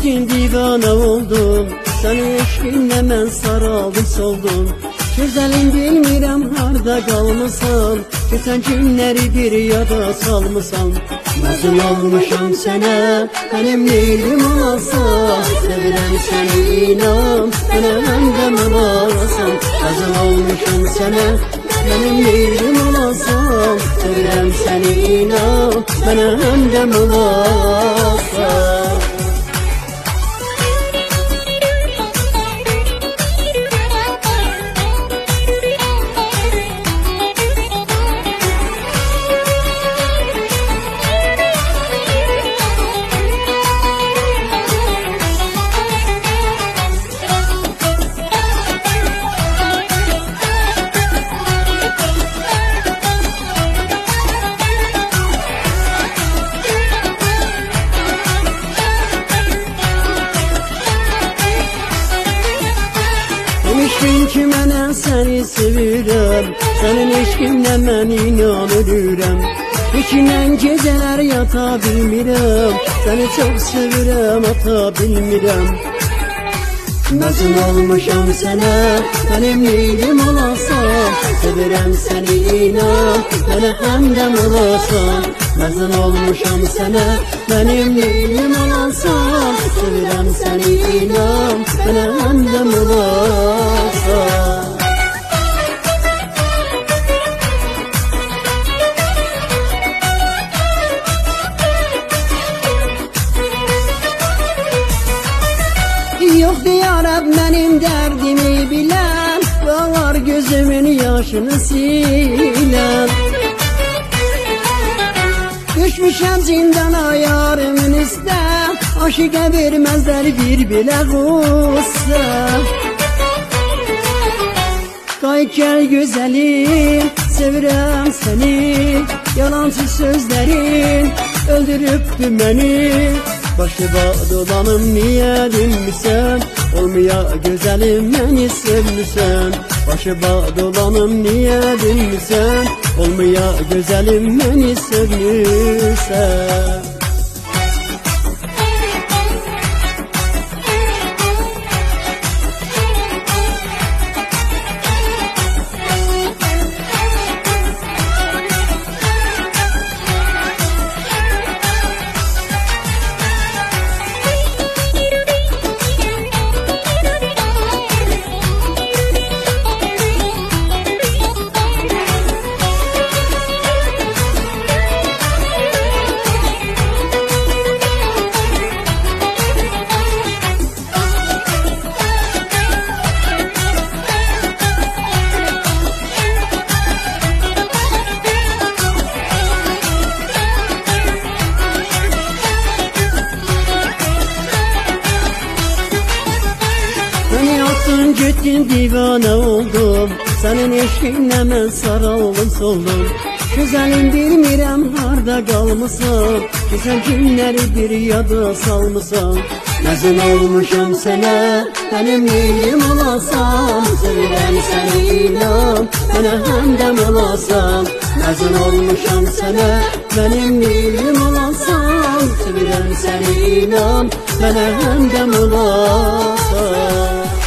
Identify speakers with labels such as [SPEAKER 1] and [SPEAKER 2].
[SPEAKER 1] gittin divane oldum. Senin eşkinle ben saraldım soldum. Güzelim bilmirəm harda kalmışsan. Geçen günleri bir yada salmışsan. Mezun olmuşam sana, benim neylim olasa. Sevirəm seni inan, bana hemdem olasan. Mezun olmuşam sana, benim neylim olasa. Sevirəm seni inan, bana hemdem olasan. Demiştin ki mənə səni sevirəm, sənin eşqinlə mən inan ölürəm. İçindən gecələr yata bilmirəm, səni çox sevirəm, ata bilmirəm. Mezun olmuşam sənə, benim neylim olasan. Sevirəm səni inan, bana hemdem olasan. Mezun olmuşam sənə, benim neylim olasan. Sevirəm səni inan, bana hemdem olasan. Yok diyarab benim derdimi bilen, ağlar gözümün yaşını silen. Düşmüşəm zindana yarımın üstə, aşıqa verməzlər bir bilə qussə. Qayıt gəl gözəlim, sevirəm səni. Yalansız sözlərin öldürübdü məni. Başıma dolanım niye dinmişsen, olmaya güzelim beni sevmişsen. Başıma dolanım niye dinmişsen, olmaya güzelim beni sevmişsen. Gittin divane oldum, senin eşkinle ben saraldım soldum. Güzelim bilmirəm harda kalmışsan, güzel günleri bir yada salmışsan. Mezun olmuşam sana, benim neylim olasan. Sevirəm səni inan, bana hemdem olasan. Mezun olmuşam sana, benim neylim olasan. Sevirəm səni inan, bana hemdem olasan.